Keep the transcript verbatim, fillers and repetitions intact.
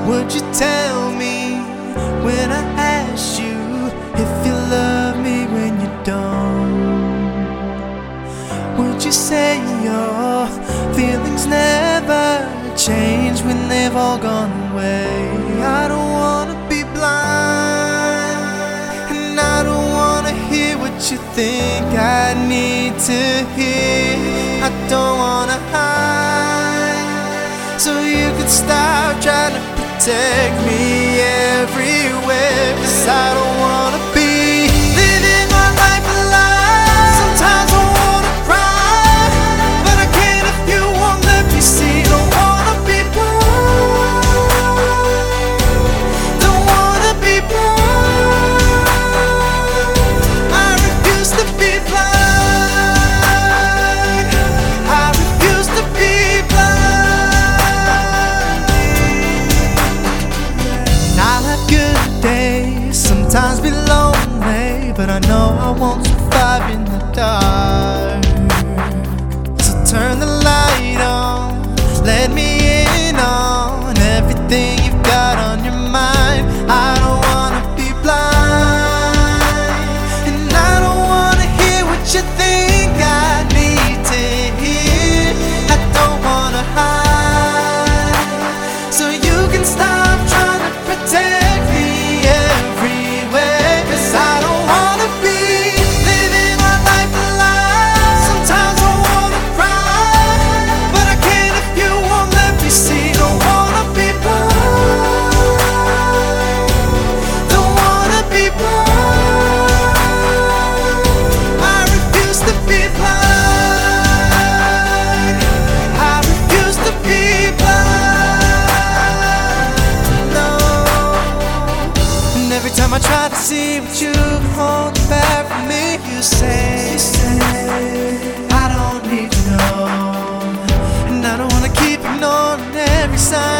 Would you tell me when I ask you if you love me when you don't? Would you say your feelings never change when they've all gone away? I don't wanna be blind, and I don't wanna hear what you think I need to hear. I don't wanna hide, so you could stop trying to protect me everywhere. 'Cause I don't wanna be living my life alive. Sometimes I wanna cry, but I can't if you won't let me see. Don't wanna be blind, don't wanna be blind. I refuse to be blind, I refuse to be blind. I'll have good days, sometimes be lonely, but I know I won't survive in the dark. So turn the light on, let me in on everything you've got on your mind. I don't wanna be blind, and I don't wanna hear what you think I need to hear. I don't wanna hide, so you can stop trying to protect me everywhere. 'Cause I don't wanna be living my life alive. Sometimes I wanna cry, but I can't if you won't let me see. Don't wanna be blind, don't wanna be blind. I refuse to be blind, I refuse to be blind. No. And every time I try to see what you hold back from me, you say, you say I don't need to know. And I don't wanna keep ignoring every sign